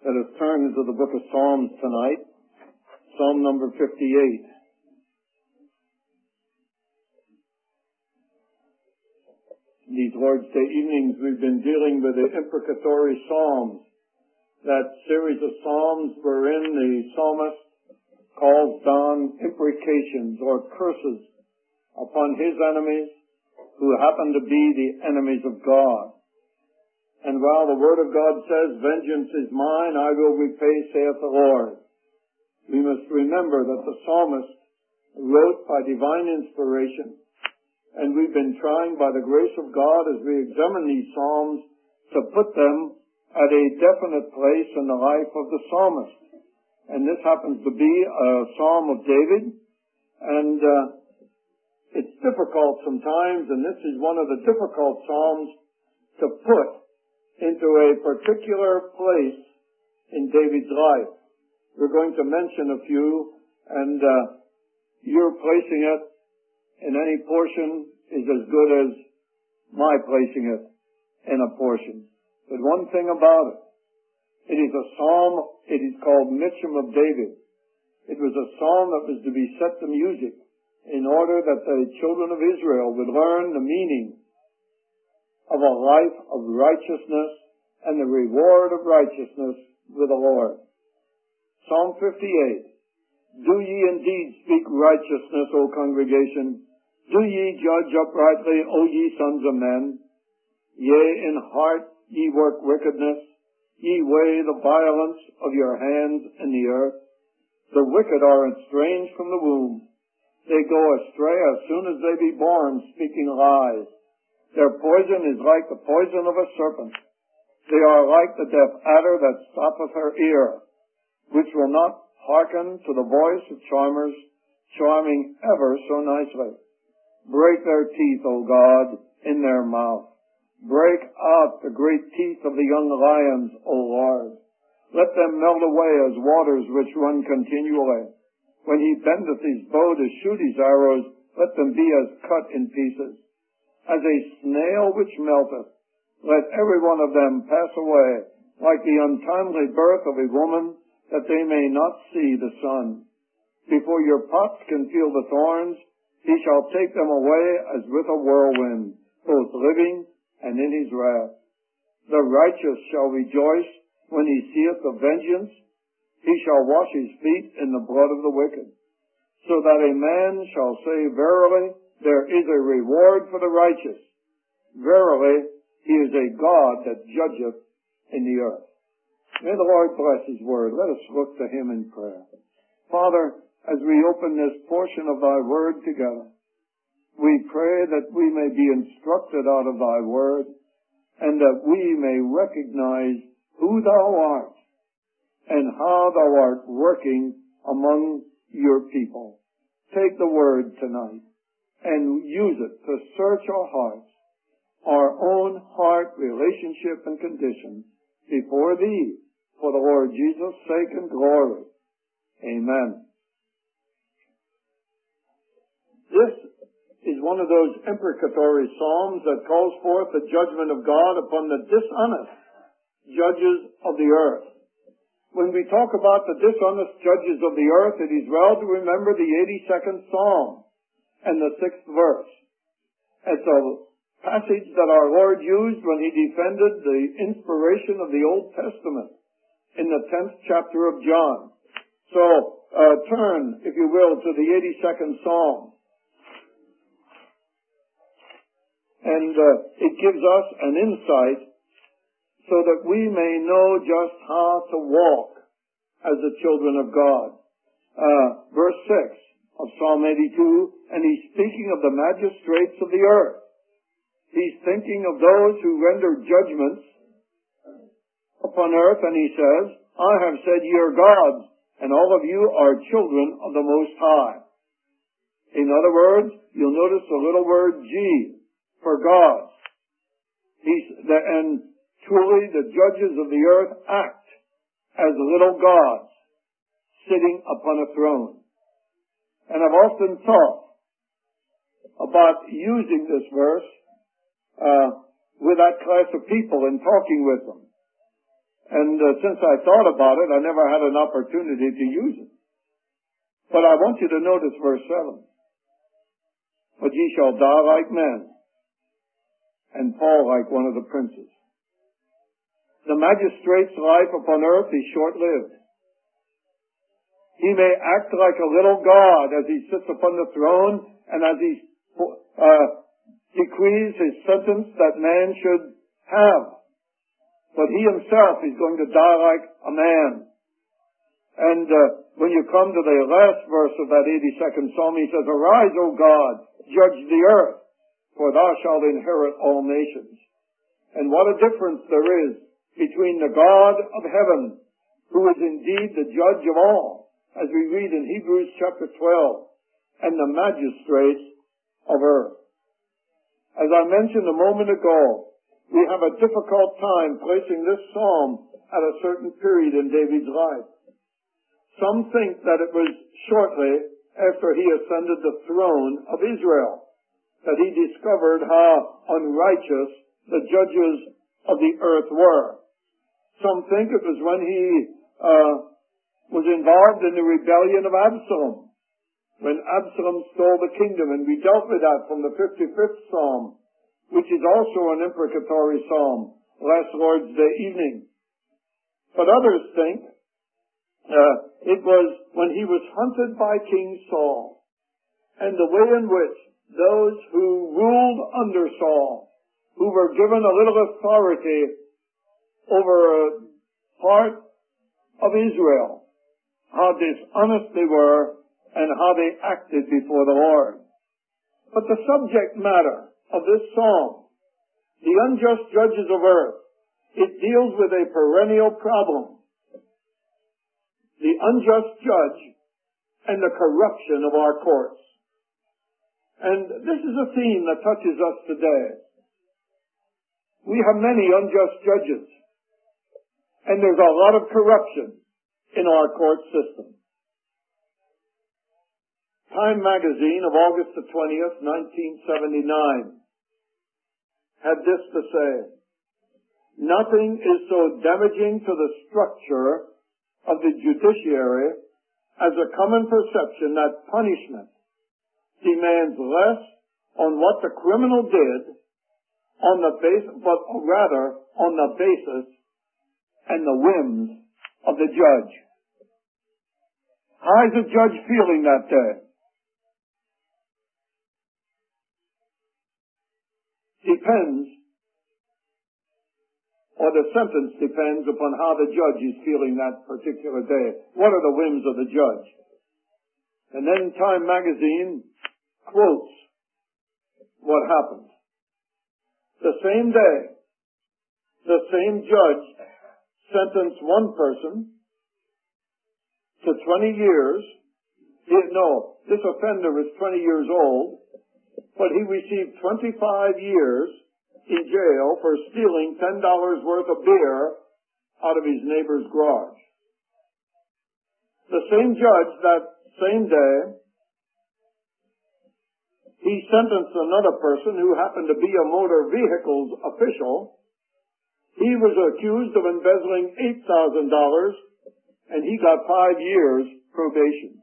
Let us turn into the book of Psalms tonight, Psalm number 58. These Lord's Day evenings we've been dealing with the imprecatory Psalms, that series of Psalms wherein the psalmist calls down imprecations or curses upon his enemies who happen to be the enemies of God. And while the Word of God says, "Vengeance is mine, I will repay, saith the Lord," we must remember that the psalmist wrote by divine inspiration, and we've been trying by the grace of God as we examine these psalms to put them at a definite place in the life of the psalmist. And this happens to be a psalm of David, and it's difficult sometimes, and this is one of the difficult psalms to put into a particular place in David's life. We're going to mention a few, and your placing it in any portion is as good as my placing it in a portion. But one thing about it is a psalm, it is called Mitcham of David. It was a psalm that was to be set to music in order that the children of Israel would learn the meaning of a life of righteousness and the reward of righteousness with the Lord. Psalm 58. Do ye indeed speak righteousness, O congregation? Do ye judge uprightly, O ye sons of men? Yea, in heart ye work wickedness. Ye weigh the violence of your hands in the earth. The wicked are estranged from the womb. They go astray as soon as they be born, speaking lies. Their poison is like the poison of a serpent. They are like the deaf adder that stoppeth her ear, which will not hearken to the voice of charmers, charming ever so nicely. Break their teeth, O God, in their mouth. Break out the great teeth of the young lions, O Lord. Let them melt away as waters which run continually. When he bendeth his bow to shoot his arrows, let them be as cut in pieces. As a snail which melteth, let every one of them pass away, like the untimely birth of a woman, that they may not see the sun. Before your pots can feel the thorns, he shall take them away as with a whirlwind, both living and in his wrath. The righteous shall rejoice when he seeth the vengeance. He shall wash his feet in the blood of the wicked. So that a man shall say, verily, there is a reward for the righteous. Verily, he is a God that judgeth in the earth. May the Lord bless his word. Let us look to him in prayer. Father, as we open this portion of thy word together, we pray that we may be instructed out of thy word, and that we may recognize who thou art and how thou art working among your people. Take the word tonight and use it to search our hearts, our own heart relationship and condition before thee, for the Lord Jesus' sake and glory. Amen. This is one of those imprecatory psalms that calls forth the judgment of God upon the dishonest judges of the earth. When we talk about the dishonest judges of the earth, it is well to remember the 82nd Psalm and the 6th verse. It's a passage that our Lord used when he defended the inspiration of the Old Testament in the 10th chapter of John. So, turn, if you will, to the 82nd Psalm. And it gives us an insight so that we may know just how to walk as the children of God. Verse 6 of Psalm 82, and he's speaking of the magistrates of the earth. He's thinking of those who render judgments upon earth, and he says, I have said ye are gods, and all of you are children of the Most High. In other words, you'll notice the little word G for gods. And truly the judges of the earth act as little gods sitting upon a throne. And I've often thought about using this verse with that class of people and talking with them. And since I thought about it, I never had an opportunity to use it. But I want you to notice verse 7. But ye shall die like men, and fall like one of the princes. The magistrate's life upon earth is short-lived. He may act like a little god as he sits upon the throne and as he decrees his sentence that man should have. But he himself is going to die like a man. And when you come to the last verse of that 82nd Psalm, he says, Arise, O God, judge the earth, for thou shalt inherit all nations. And what a difference there is between the God of heaven, who is indeed the judge of all, as we read in Hebrews chapter 12, and the magistrates of earth. As I mentioned a moment ago, we have a difficult time placing this psalm at a certain period in David's life. Some think that it was shortly after he ascended the throne of Israel that he discovered how unrighteous the judges of the earth were. Some think it was when he was involved in the rebellion of Absalom, when Absalom stole the kingdom, and we dealt with that from the 55th Psalm, which is also an imprecatory psalm, last Lord's Day evening. But others think it was when he was hunted by King Saul, and the way in which those who ruled under Saul, who were given a little authority over a part of Israel, how dishonest they were and how they acted before the Lord. But the subject matter of this psalm, the unjust judges of earth, it deals with a perennial problem. The unjust judge and the corruption of our courts. And this is a theme that touches us today. We have many unjust judges, and there's a lot of corruption in our court system. Time magazine of August the 20th, 1979 had this to say: Nothing is so damaging to the structure of the judiciary as a common perception that punishment demands less on what the criminal did but rather on the basis and the whims of the judge. How is the judge feeling that day? Depends, or the sentence depends upon how the judge is feeling that particular day. What are the whims of the judge? And then Time magazine quotes what happened. The same day, the same judge sentenced one person to 20 years. This offender was 20 years old, but he received 25 years in jail for stealing $10 worth of beer out of his neighbor's garage. The same judge that same day, he sentenced another person who happened to be a motor vehicles official. He was accused of embezzling $8,000, and he got 5 years probation.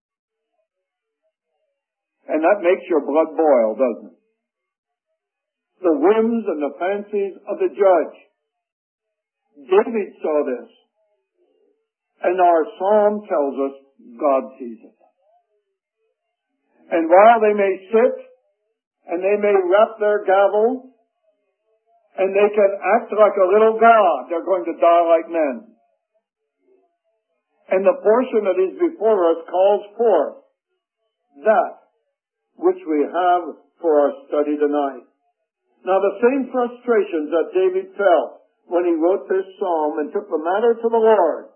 And that makes your blood boil, doesn't it? The whims and the fancies of the judge. David saw this. And our psalm tells us God sees it. And while they may sit, and they may rap their gavel, and they can act like a little god, they're going to die like men. And the portion that is before us calls forth that which we have for our study tonight. Now, the same frustrations that David felt when he wrote this psalm and took the matter to the Lord,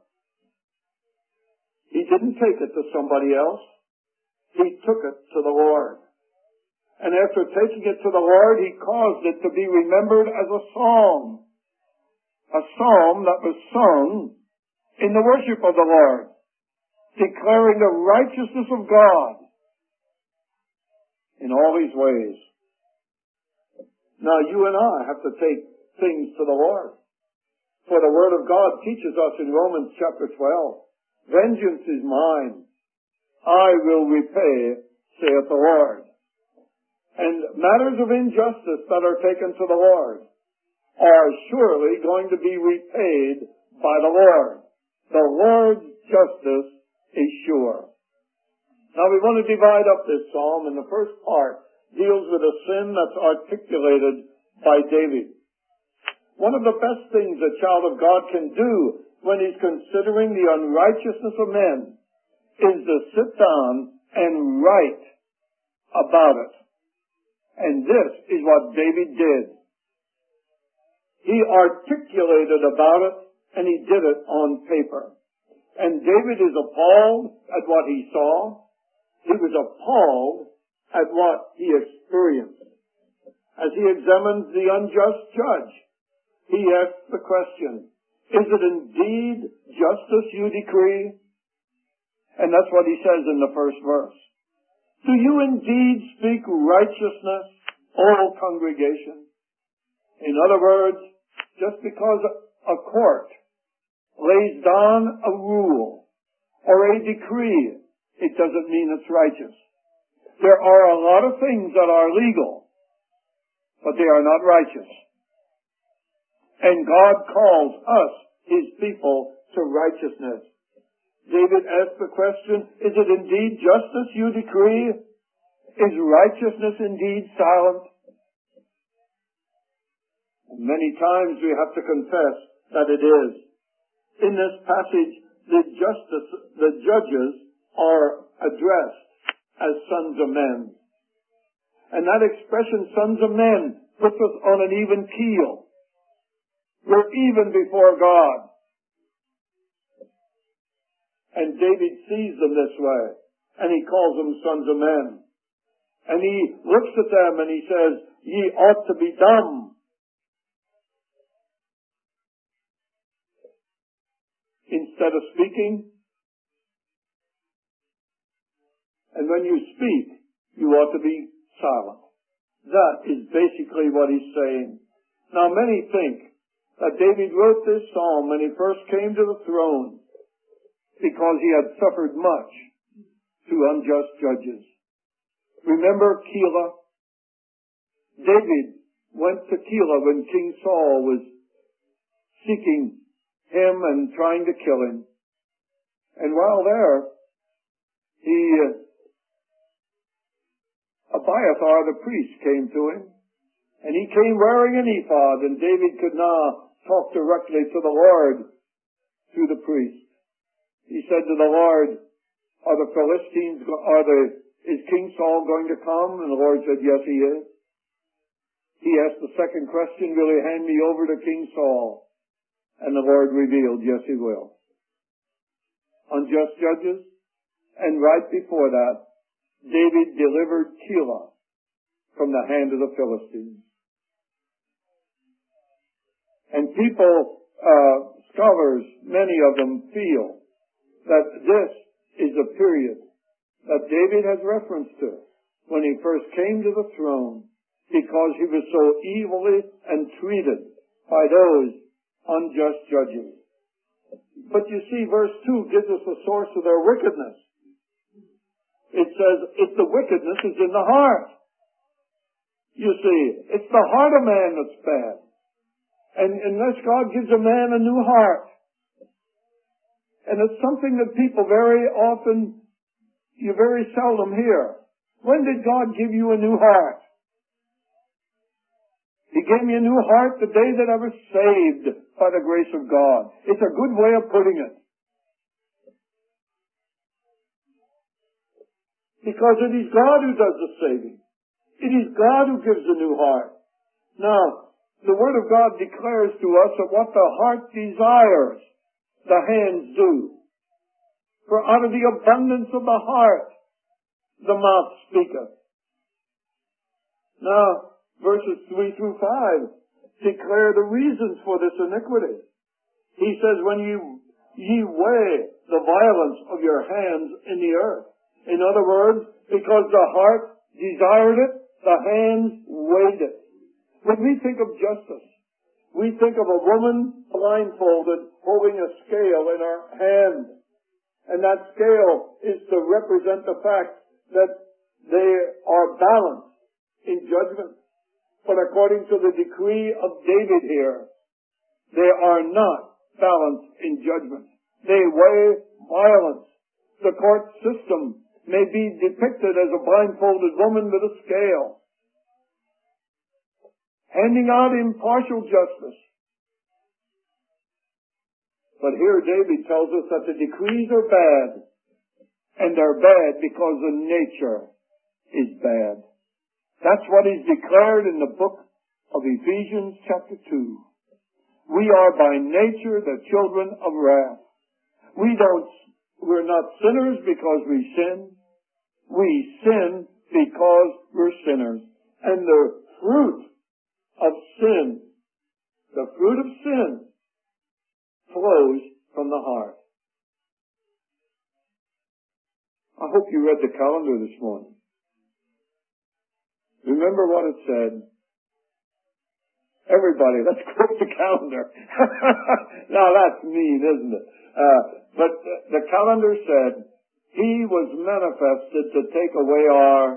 he didn't take it to somebody else. He took it to the Lord. And after taking it to the Lord, he caused it to be remembered as a psalm. A psalm that was sung in the worship of the Lord, declaring the righteousness of God in all His ways. Now, you and I have to take things to the Lord. For the Word of God teaches us in Romans chapter 12, vengeance is mine, I will repay, saith the Lord. And matters of injustice that are taken to the Lord are surely going to be repaid by the Lord. The Lord's justice is sure. Now we want to divide up this psalm, and the first part deals with a sin that's articulated by David. One of the best things a child of God can do when he's considering the unrighteousness of men is to sit down and write about it. And this is what David did. He articulated about it, and he did it on paper. And David is appalled at what he saw. He was appalled at what he experienced. As he examines the unjust judge, he asks the question, is it indeed justice you decree? And that's what he says in the first verse. Do you indeed speak righteousness, O congregation? In other words, just because a court lays down a rule or a decree, it doesn't mean it's righteous. There are a lot of things that are legal, but they are not righteous. And God calls us, His people, to righteousness. David asked the question, is it indeed justice you decree? Is righteousness indeed silent? Many times we have to confess that it is. In this passage, the judges are addressed as sons of men. And that expression, sons of men, puts us on an even keel. We're even before God. And David sees them this way, and he calls them sons of men. And he looks at them and he says, ye ought to be dumb. Instead of speaking. And when you speak, you ought to be silent. That is basically what he's saying. Now many think that David wrote this psalm when he first came to the throne because he had suffered much to unjust judges. Remember Keilah? David went to Keilah when King Saul was seeking him and trying to kill him. And while there, Abiathar the priest came to him, and he came wearing an ephod, and David could now talk directly to the Lord through the priest. He said to the Lord, is King Saul going to come? And the Lord said, yes, he is. He asked the second question, will he hand me over to King Saul? And the Lord revealed, yes, he will. Unjust judges. And right before that, David delivered Keilah from the hand of the Philistines. And people, scholars, many of them feel that this is a period that David has reference to when he first came to the throne because he was so evilly entreated by those unjust judges. But you see, verse 2 gives us the source of their wickedness. It says, the wickedness is in the heart. You see, it's the heart of man that's bad. And unless God gives a man a new heart, and it's something that people very often, you very seldom hear. When did God give you a new heart? He gave me a new heart the day that I was saved by the grace of God. It's a good way of putting it. Because it is God who does the saving. It is God who gives a new heart. Now, the Word of God declares to us that what the heart desires, the hands do. For out of the abundance of the heart, the mouth speaketh. Now, verses 3 through 5 declare the reasons for this iniquity. He says, when ye weigh the violence of your hands in the earth. In other words, because the heart desired it, the hands weighed it. When we think of justice, we think of a woman blindfolded, holding a scale in our hand. And that scale is to represent the fact that they are balanced in judgment. But according to the decree of David here, they are not balanced in judgment. They weigh violence. The court system may be depicted as a blindfolded woman with a scale, handing out impartial justice. But here David tells us that the decrees are bad, and they're bad because the nature is bad. That's what is declared in the book of Ephesians chapter 2. We are by nature the children of wrath. We're not sinners because we sin. We sin because we're sinners. And the fruit of sin flows from the heart. I hope you read the calendar this morning. Remember what it said. Everybody, let's quote the calendar. Now that's mean, isn't it? But the calendar said, He was manifested to take away our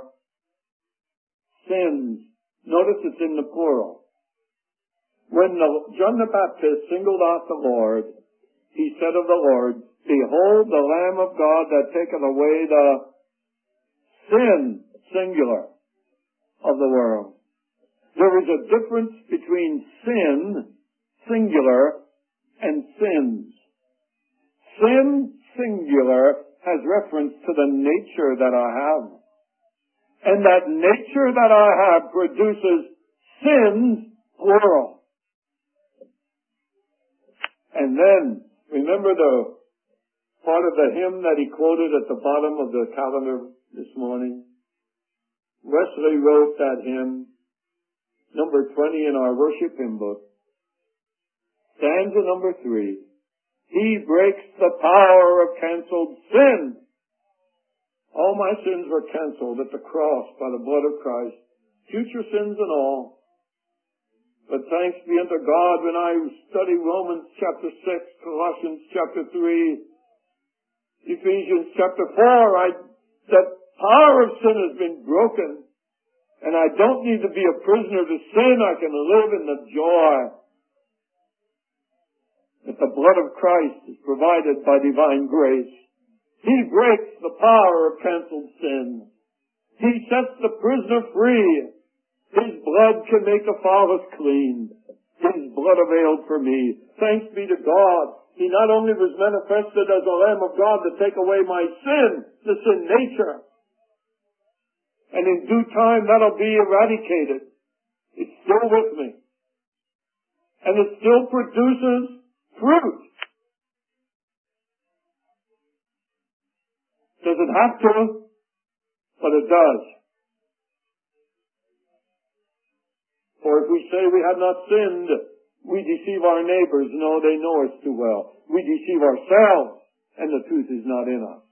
sins. Notice it's in the plural. When John the Baptist singled out the Lord, he said of the Lord, Behold the Lamb of God that taketh away the sin, singular, of the world. There is a difference between sin, singular, and sins. Sin, singular, has reference to the nature that I have. And that nature that I have produces sins, plural. And then, remember the part of the hymn that he quoted at the bottom of the calendar this morning? Wesley wrote that hymn, number 20 in our worship hymn book. Stanza number 3. He breaks the power of canceled sin. All my sins were canceled at the cross by the blood of Christ, future sins and all. But thanks be unto God, when I study Romans chapter 6, Colossians chapter 3, Ephesians chapter 4, that power of sin has been broken. And I don't need to be a prisoner to sin. I can live in the joy that the blood of Christ is provided by divine grace. He breaks the power of canceled sin. He sets the prisoner free. His blood can make the fatherless clean. His blood availed for me. Thanks be to God. He not only was manifested as the Lamb of God to take away my sin, the sin nature, and in due time that'll be eradicated. It's still with me. And it still produces fruit. Does it have to? But it does. For if we say we have not sinned, we deceive our neighbors. No, they know us too well. We deceive ourselves, and the truth is not in us.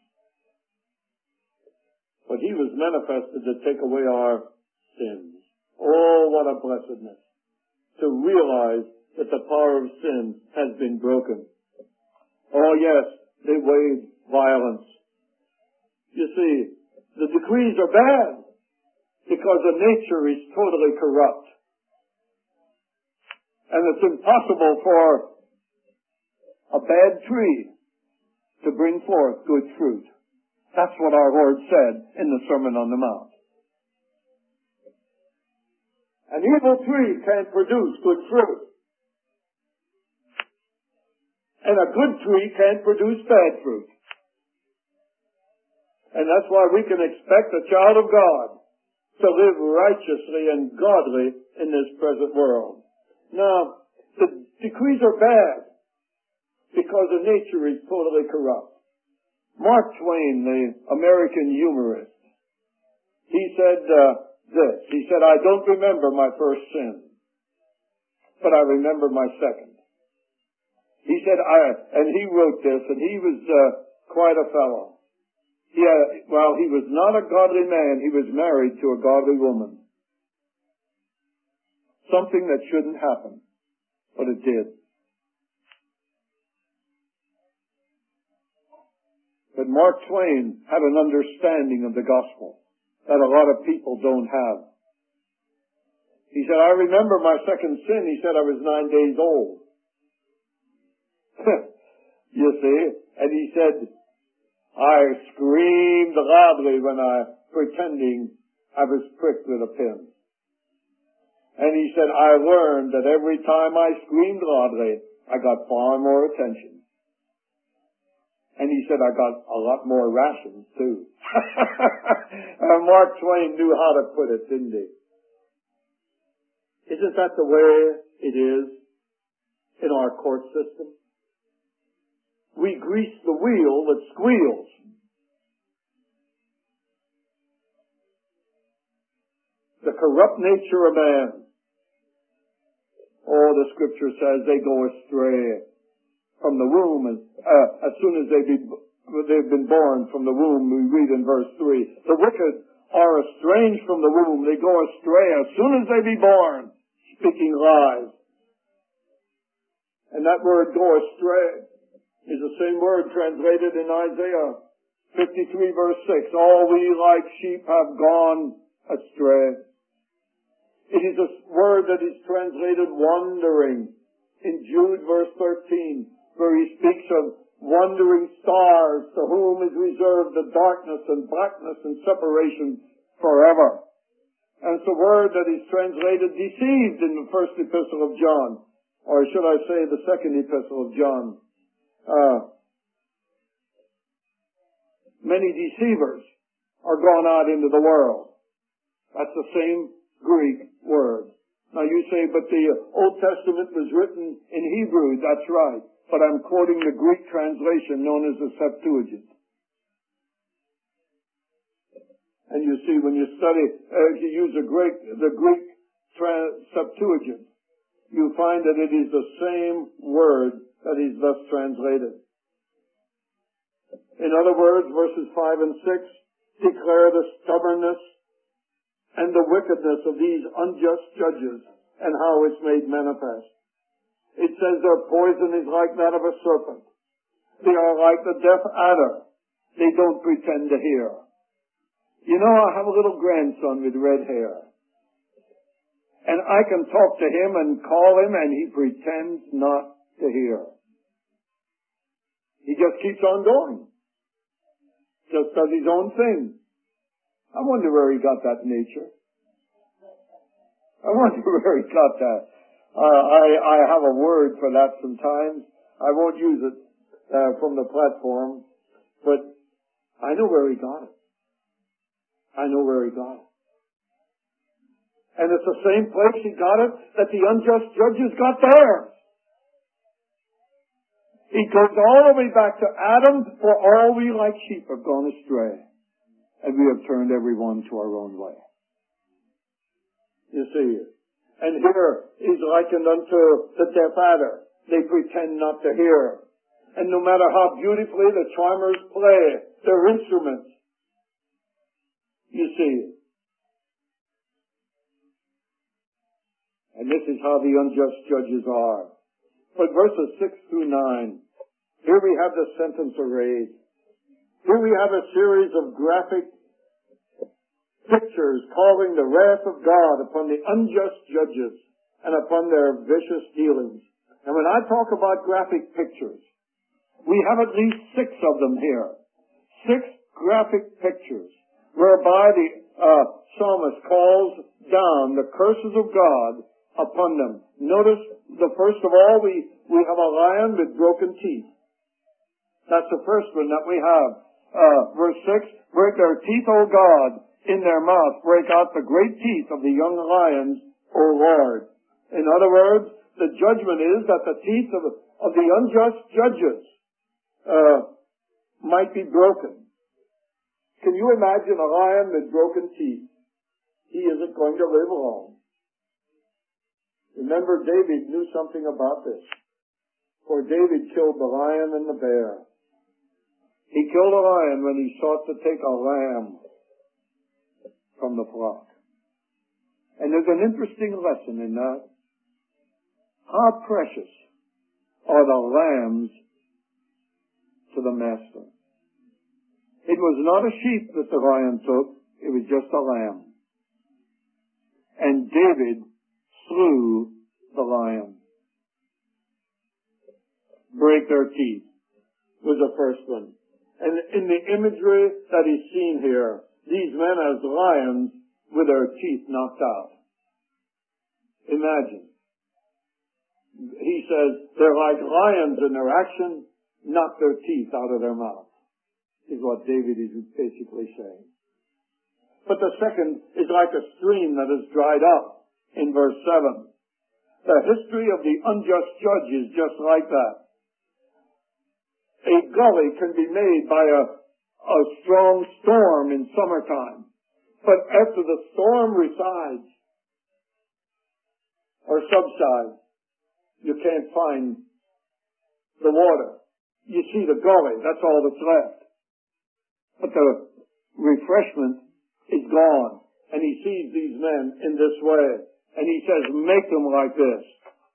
But He was manifested to take away our sins. Oh, what a blessedness to realize that the power of sin has been broken. Oh yes, they wage violence. You see, the decrees are bad because the nature is totally corrupt. And it's impossible for a bad tree to bring forth good fruit. That's what our Lord said in the Sermon on the Mount. An evil tree can't produce good fruit. And a good tree can't produce bad fruit. And that's why we can expect a child of God to live righteously and godly in this present world. Now, the decrees are bad because the nature is totally corrupt. Mark Twain, the American humorist, he said this. He said, I don't remember my first sin, but I remember my second. He said, and he wrote this, and he was quite a fellow. While he was not a godly man, he was married to a godly woman. Something that shouldn't happen, but it did. Mark Twain had an understanding of the gospel that a lot of people don't have. He said, I remember my second sin. He said I was 9 days old. You see? And he said, I screamed loudly when pretending I was pricked with a pin. And he said, I learned that every time I screamed loudly, I got far more attention. And he said, I got a lot more rations, too. Mark Twain knew how to put it, didn't he? Isn't that the way it is in our court system? We grease the wheel that squeals. The corrupt nature of man. Oh, the scripture says they go astray from the womb, and as soon as they've been born from the womb, we read in verse 3. The wicked are estranged from the womb. They go astray as soon as they be born, speaking lies. And that word go astray is the same word translated in Isaiah 53 verse 6. All we like sheep have gone astray. It is a word that is translated wandering in Jude verse 13, where he speaks of wandering stars to whom is reserved the darkness and blackness and separation forever. And it's a word that is translated deceived in the first epistle of John, or should I say the second epistle of John. Many deceivers are gone out into the world. That's the same Greek word. Now you say, but the Old Testament was written in Hebrew. That's right. But I'm quoting the Greek translation known as the Septuagint. And you see, when you study, if you use the Greek Septuagint, you find that it is the same word that is thus translated. In other words, verses 5 and 6 declare the stubbornness and the wickedness of these unjust judges and how it's made manifest. It says their poison is like that of a serpent. They are like the deaf adder. They don't pretend to hear. You know, I have a little grandson with red hair. And I can talk to him and call him and he pretends not to hear. He just keeps on going. Just does his own thing. I wonder where he got that nature. I wonder where he got that. I have a word for that sometimes. I won't use it from the platform, but I know where he got it. I know where he got it. And it's the same place he got it that the unjust judges got theirs. He goes all the way back to Adam, for all we like sheep have gone astray, and we have turned every one to our own way. You see, and here is likened unto the deaf adder. They pretend not to hear. And no matter how beautifully the charmers play their instruments, you see. And this is how the unjust judges are. But verses 6 through 9, here we have the sentence arrayed. Here we have a series of graphic pictures calling the wrath of God upon the unjust judges and upon their vicious dealings. And when I talk about graphic pictures, we have at least 6 of them here. 6 graphic pictures whereby the psalmist calls down the curses of God upon them. Notice, first of all, we have a lion with broken teeth. That's the first one that we have. Verse 6, break their teeth, O God, in their mouth. Break out the great teeth of the young lions, O Lord. In other words, the judgment is that the teeth of the unjust judges might be broken. Can you imagine a lion with broken teeth? He isn't going to live long. Remember, David knew something about this. For David killed the lion and the bear. He killed a lion when he sought to take a lamb from the flock. And there's an interesting lesson in that. How precious are the lambs to the master. It was not a sheep that the lion took, it was just a lamb. And David slew the lion. Break their teeth was the first one. And in the imagery that is seen here, these men as lions with their teeth knocked out. Imagine. He says they're like lions in their action, knock their teeth out of their mouth, is what David is basically saying. But the second is like a stream that is dried up in verse 7. The history of the unjust judge is just like that. A gully can be made by a strong storm in summertime. But after the storm resides or subsides, you can't find the water. You see the gully, that's all that's left. But the refreshment is gone. And he sees these men in this way. And he says, make them like this.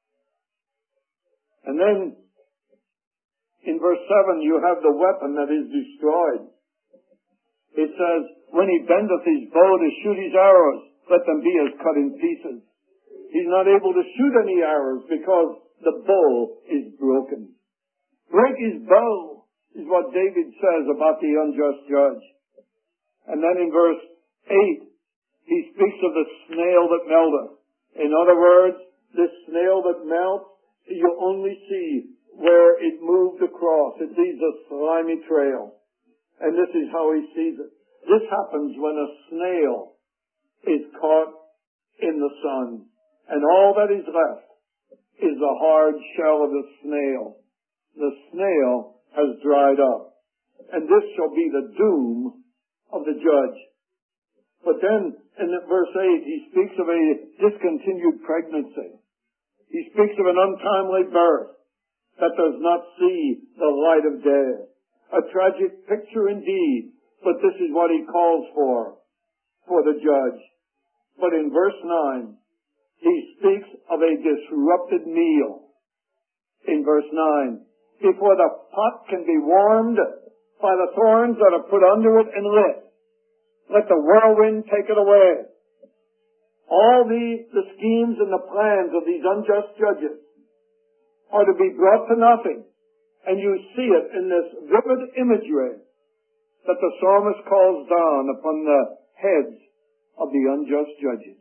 And then, in verse 7, you have the weapon that is destroyed. It says, when he bendeth his bow to shoot his arrows, let them be as cut in pieces. He's not able to shoot any arrows because the bow is broken. Break his bow is what David says about the unjust judge. And then in verse 8, he speaks of the snail that melteth. In other words, this snail that melts, you only see where it moved across. It leaves a slimy trail. And this is how he sees it. This happens when a snail is caught in the sun. And all that is left is the hard shell of the snail. The snail has dried up. And this shall be the doom of the judge. But then, in verse 8, he speaks of a discontinued pregnancy. He speaks of an untimely birth that does not see the light of day. A tragic picture indeed, but this is what he calls for the judge. But in verse 9, he speaks of a disrupted meal. In verse 9, before the pot can be warmed by the thorns that are put under it and lit, let the whirlwind take it away. All the schemes and the plans of these unjust judges are to be brought to nothing. And you see it in this vivid imagery that the psalmist calls down upon the heads of the unjust judges.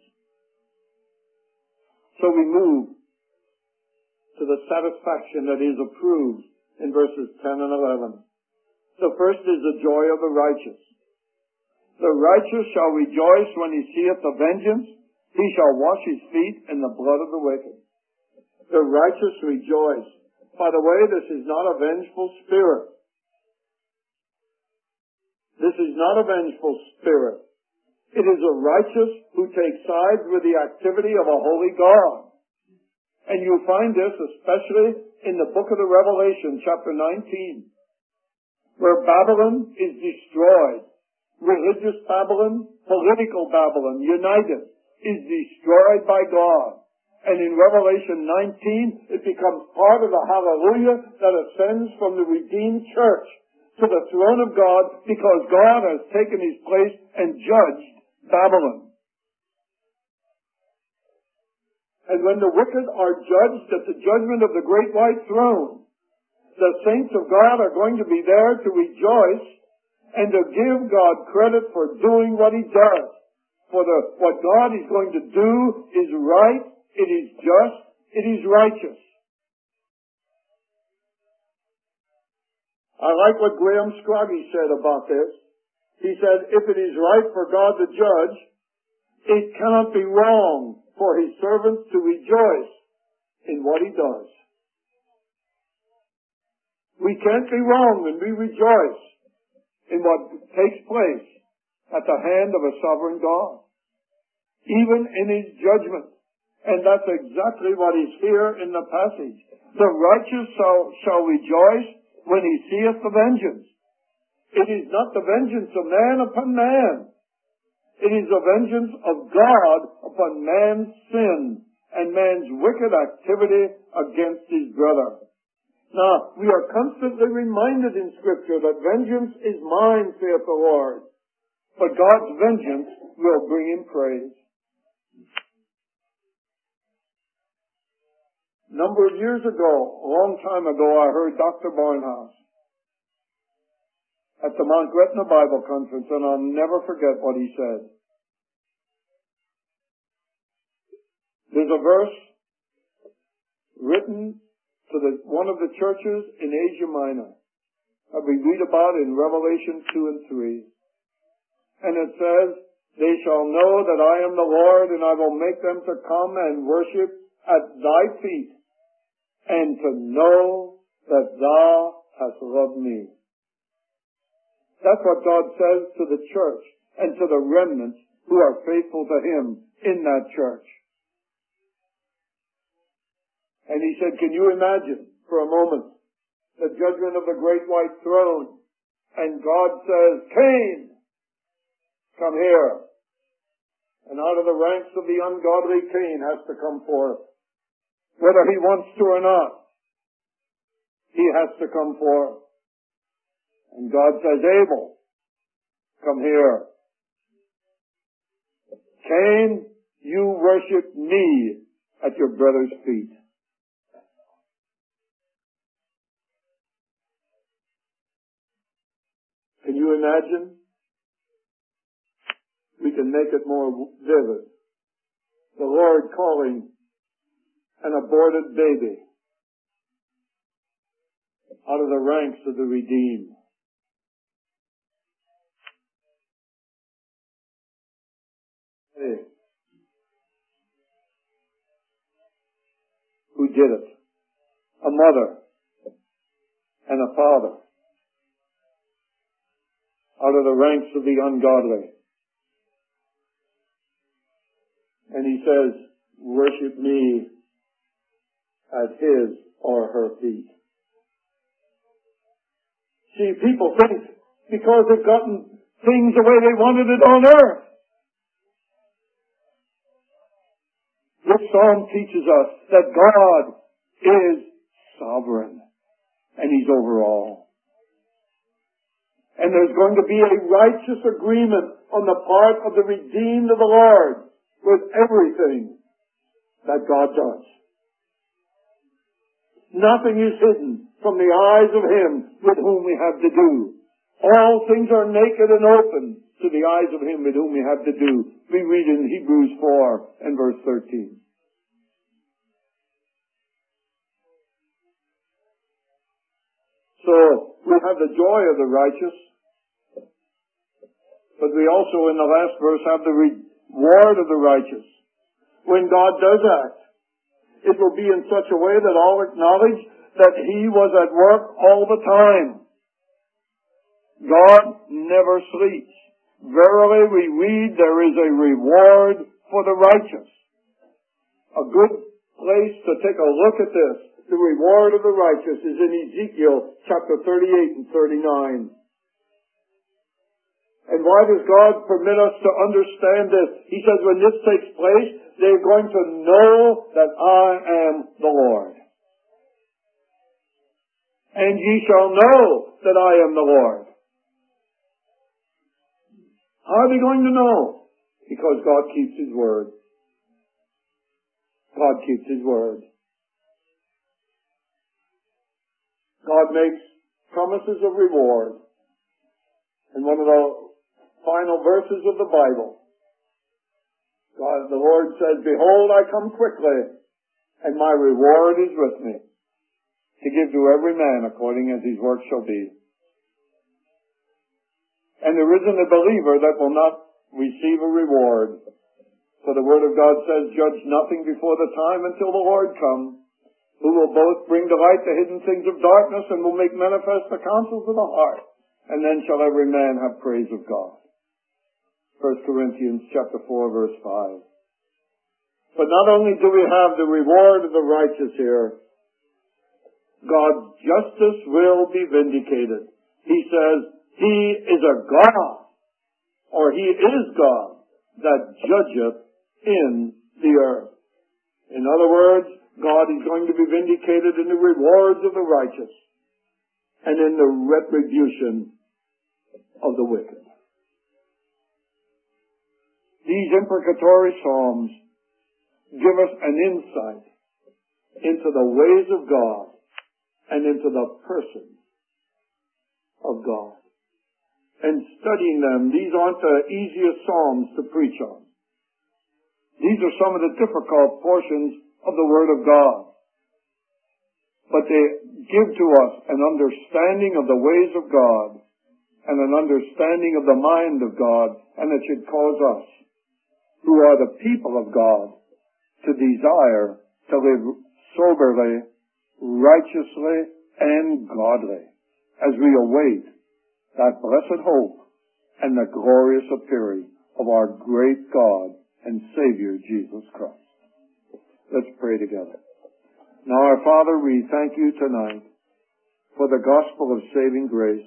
So we move to the satisfaction that is approved in verses 10 and 11. The first is the joy of the righteous. The righteous shall rejoice when he seeth the vengeance. He shall wash his feet in the blood of the wicked. The righteous rejoice. By the way, this is not a vengeful spirit. This is not a vengeful spirit. It is a righteous who takes sides with the activity of a holy God. And you find this especially in the book of the Revelation, chapter 19, where Babylon is destroyed. Religious Babylon, political Babylon, united, is destroyed by God. And in Revelation 19, it becomes part of the hallelujah that ascends from the redeemed church to the throne of God because God has taken his place and judged Babylon. And when the wicked are judged at the judgment of the great white throne, the saints of God are going to be there to rejoice and to give God credit for doing what he does. For what God is going to do is right, it is just, it is righteous. I like what Graham Scroggie said about this. He said, if it is right for God to judge, it cannot be wrong for his servants to rejoice in what he does. We can't be wrong when we rejoice in what takes place at the hand of a sovereign God, even in his judgment. And that's exactly what is here in the passage. The righteous shall rejoice when he seeth the vengeance. It is not the vengeance of man upon man. It is the vengeance of God upon man's sin and man's wicked activity against his brother. Now, we are constantly reminded in Scripture that vengeance is mine, saith the Lord. But God's vengeance will bring him praise. A number of years ago, a long time ago, I heard Dr. Barnhouse at the Mount Gretna Bible Conference, and I'll never forget what he said. There's a verse written to one of the churches in Asia Minor that we read about in Revelation 2 and 3. And it says, they shall know that I am the Lord, and I will make them to come and worship at thy feet, and to know that thou hast loved me. That's what God says to the church and to the remnants who are faithful to him in that church. And he said, can you imagine for a moment the judgment of the great white throne, and God says, Cain, come here. And out of the ranks of the ungodly, Cain has to come forth. Whether he wants to or not, he has to come forth. And God says, Abel, come here. Cain, you worship me at your brother's feet. Can you imagine? We can make it more vivid. The Lord calling an aborted baby out of the ranks of the redeemed. Hey. Who did it? A mother and a father out of the ranks of the ungodly. And he says, worship me at his or her feet. See, people think because they've gotten things the way they wanted it on earth. This psalm teaches us that God is sovereign and he's over all. And there's going to be a righteous agreement on the part of the redeemed of the Lord with everything that God does. Nothing is hidden from the eyes of him with whom we have to do. All things are naked and open to the eyes of him with whom we have to do. We read in Hebrews 4 and verse 13. So, we have the joy of the righteous, but we also in the last verse have the reward of the righteous. When God does act, it will be in such a way that all acknowledge that he was at work all the time. God never sleeps. Verily we read there is a reward for the righteous. A good place to take a look at this, the reward of the righteous, is in Ezekiel chapter 38 and 39. And why does God permit us to understand this? He says when this takes place, they're going to know that I am the Lord. And ye shall know that I am the Lord. How are they going to know? Because God keeps his word. God keeps his word. God makes promises of reward. And one of the final verses of the Bible, God, the Lord says, behold, I come quickly, and my reward is with me, to give to every man according as his work shall be. And there isn't a believer that will not receive a reward. For the Word of God says, judge nothing before the time until the Lord come, who will both bring to light the hidden things of darkness and will make manifest the counsels of the heart. And then shall every man have praise of God. 1 Corinthians chapter 4 verse 5. But not only do we have the reward of the righteous here, God's justice will be vindicated. He says, he is a God, or he is God, that judgeth in the earth. In other words, God is going to be vindicated in the rewards of the righteous and in the retribution of the wicked. These imprecatory psalms give us an insight into the ways of God and into the person of God. And studying them, these aren't the easiest psalms to preach on. These are some of the difficult portions of the Word of God. But they give to us an understanding of the ways of God and an understanding of the mind of God, and it should cause us, who are the people of God, to desire to live soberly, righteously, and godly as we await that blessed hope and the glorious appearing of our great God and Savior, Jesus Christ. Let's pray together. Now, our Father, we thank you tonight for the gospel of saving grace.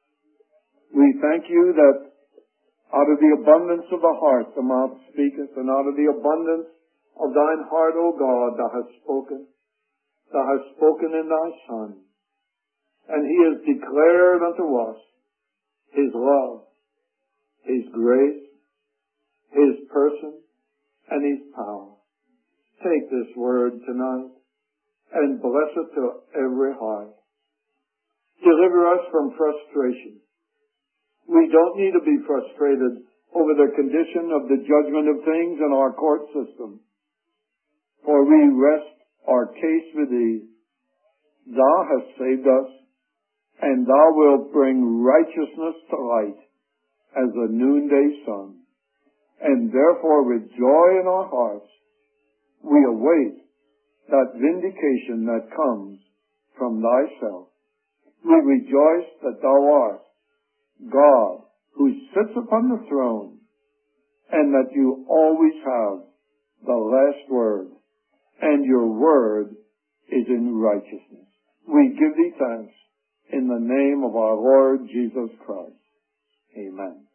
We thank you that out of the abundance of the heart the mouth speaketh, and out of the abundance of thine heart, O God, thou hast spoken. Thou hast spoken in thy Son, and he has declared unto us his love, his grace, his person, and his power. Take this word tonight and bless it to every heart. Deliver us from frustration. We don't need to be frustrated over the condition of the judgment of things in our court system, for we rest our case with thee. Thou hast saved us, and thou wilt bring righteousness to light as the noonday sun. And therefore with joy in our hearts we await that vindication that comes from thyself. We rejoice that thou art God who sits upon the throne, and that you always have the last word, and your word is in righteousness. We give thee thanks in the name of our Lord Jesus Christ. Amen.